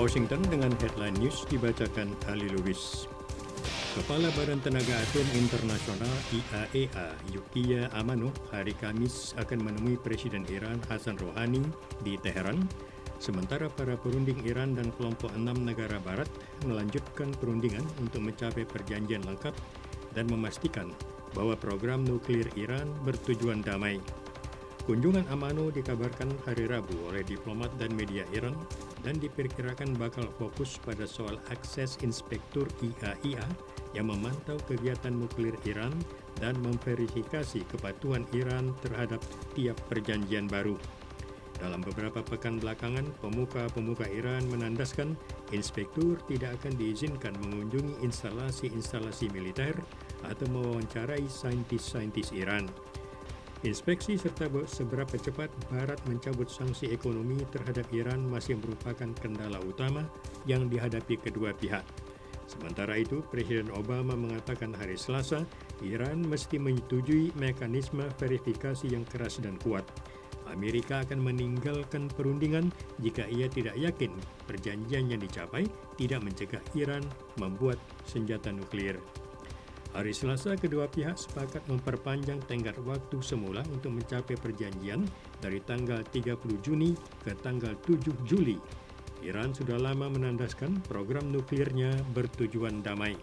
Washington dengan headline news dibacakan Ali Lubis. Kepala Badan Tenaga Atom Internasional IAEA, Yukiya Amano, hari Kamis akan menemui Presiden Iran Hassan Rouhani di Teheran, sementara para perunding Iran dan kelompok 6 negara barat melanjutkan perundingan untuk mencapai perjanjian lengkap dan memastikan bahwa program nuklir Iran bertujuan damai. Kunjungan Amano dikabarkan hari Rabu oleh diplomat dan media Iran dan diperkirakan bakal fokus pada soal akses inspektur IAEA yang memantau kegiatan nuklir Iran dan memverifikasi kepatuhan Iran terhadap tiap perjanjian baru. Dalam beberapa pekan belakangan, pemuka-pemuka Iran menandaskan inspektur tidak akan diizinkan mengunjungi instalasi-instalasi militer atau mewawancarai saintis-saintis Iran. Inspeksi serta seberapa cepat Barat mencabut sanksi ekonomi terhadap Iran masih merupakan kendala utama yang dihadapi kedua pihak. Sementara itu, Presiden Obama mengatakan hari Selasa, Iran mesti menyetujui mekanisme verifikasi yang keras dan kuat. Amerika akan meninggalkan perundingan jika ia tidak yakin perjanjian yang dicapai tidak mencegah Iran membuat senjata nuklir. Hari Selasa, kedua pihak sepakat memperpanjang tenggat waktu semula untuk mencapai perjanjian dari tanggal 30 Juni ke tanggal 7 Juli. Iran sudah lama menandaskan program nuklirnya bertujuan damai.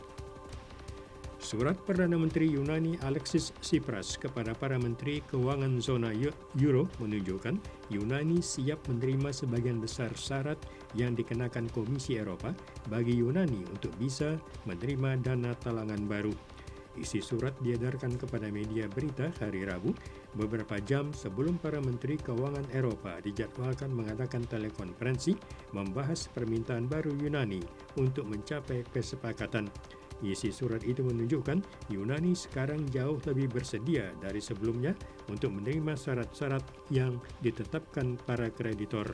Surat Perdana Menteri Yunani Alexis Tsipras kepada para menteri keuangan zona Euro menunjukkan Yunani siap menerima sebagian besar syarat yang dikenakan Komisi Eropa bagi Yunani untuk bisa menerima dana talangan baru. Isi surat diedarkan kepada media berita hari Rabu, beberapa jam sebelum para menteri keuangan Eropa dijadwalkan mengadakan telekonferensi membahas permintaan baru Yunani untuk mencapai kesepakatan. Isi surat itu menunjukkan Yunani sekarang jauh lebih bersedia dari sebelumnya untuk menerima syarat-syarat yang ditetapkan para kreditor.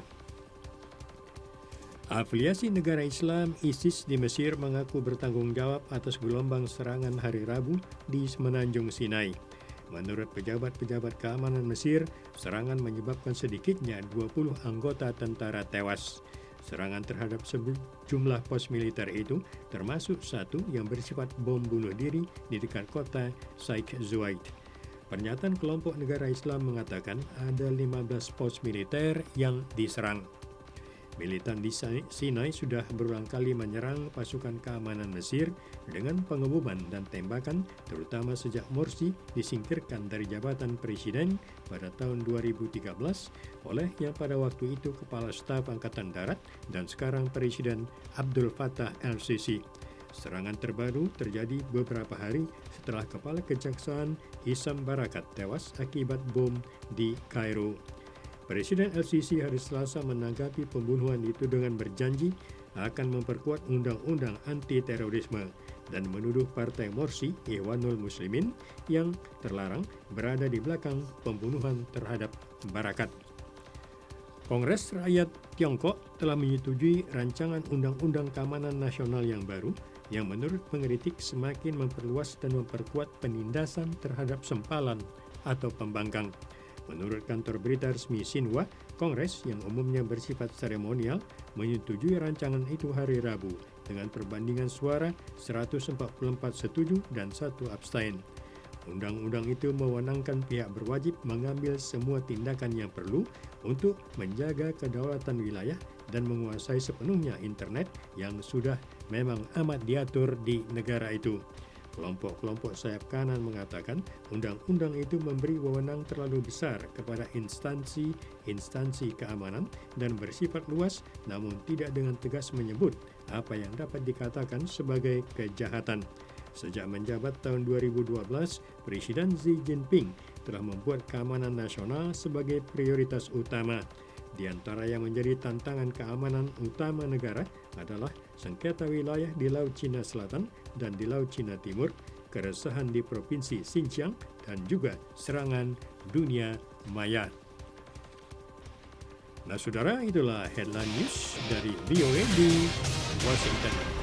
Afiliasi negara Islam ISIS di Mesir mengaku bertanggung jawab atas gelombang serangan hari Rabu di Semenanjung Sinai. Menurut pejabat-pejabat keamanan Mesir, serangan menyebabkan sedikitnya 20 anggota tentara tewas. Serangan terhadap sejumlah pos militer itu termasuk satu yang bersifat bom bunuh diri di dekat kota Sheikh Zayed. Pernyataan kelompok negara Islam mengatakan ada 15 pos militer yang diserang. Militan di Sinai sudah berulang kali menyerang pasukan keamanan Mesir dengan pengeboman dan tembakan, terutama sejak Morsi disingkirkan dari jabatan presiden pada tahun 2013 oleh yang pada waktu itu Kepala Staf Angkatan Darat dan sekarang Presiden Abdul Fattah el-Sisi. Serangan terbaru terjadi beberapa hari setelah Kepala Kejaksaan Hisham Barakat tewas akibat bom di Kairo. Presiden el-Sisi hari Selasa menanggapi pembunuhan itu dengan berjanji akan memperkuat undang-undang anti-terorisme dan menuduh Partai Morsi, Ikhwanul Muslimin, yang terlarang berada di belakang pembunuhan terhadap Barakat. Kongres Rakyat Tiongkok telah menyetujui rancangan Undang-Undang Keamanan Nasional yang baru yang menurut pengkritik semakin memperluas dan memperkuat penindasan terhadap sempalan atau pembangkang. Menurut kantor berita resmi Xinhua, Kongres yang umumnya bersifat seremonial menyetujui rancangan itu hari Rabu dengan perbandingan suara 144 setuju dan 1 abstain. Undang-undang itu mewenangkan pihak berwajib mengambil semua tindakan yang perlu untuk menjaga kedaulatan wilayah dan menguasai sepenuhnya internet yang sudah memang amat diatur di negara itu. Kelompok-kelompok sayap kanan mengatakan undang-undang itu memberi wewenang terlalu besar kepada instansi keamanan dan bersifat luas namun tidak dengan tegas menyebut apa yang dapat dikatakan sebagai kejahatan. Sejak menjabat tahun 2012, Presiden Xi Jinping telah membuat keamanan nasional sebagai prioritas utama. Di antara yang menjadi tantangan keamanan utama negara adalah sengketa wilayah di Laut Cina Selatan dan di Laut Cina Timur, keresahan di Provinsi Xinjiang, dan juga serangan dunia maya. Nah saudara, itulah headline news dari VOA di Washington.